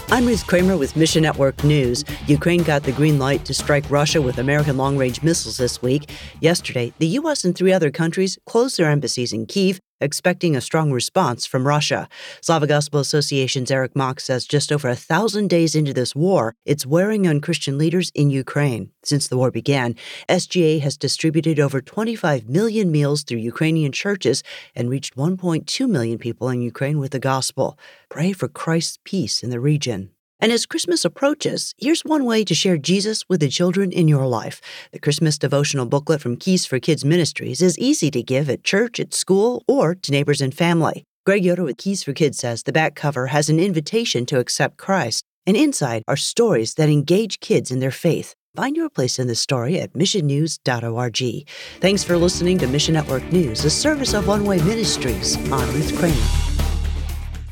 I'm Ruth Kramer with Mission Network News. Ukraine got the green light to strike Russia with American long-range missiles this week. Yesterday, the U.S. and 3 other countries closed their embassies in Kyiv, expecting a strong response from Russia. Slavic Gospel Association's Eric Mock says just over 1,000 days into this war, it's wearing on Christian leaders in Ukraine. Since the war began, SGA has distributed over 25 million meals through Ukrainian churches and reached 1.2 million people in Ukraine with the gospel. Pray for Christ's peace in the region. And as Christmas approaches, here's one way to share Jesus with the children in your life. The Christmas devotional booklet from Keys for Kids Ministries is easy to give at church, at school, or to neighbors and family. Greg Yoder with Keys for Kids says the back cover has an invitation to accept Christ, and inside are stories that engage kids in their faith. Find your place in the story at missionnews.org. Thanks for listening to Mission Network News, a service of One Way Ministries. I'm Ruth Kramer.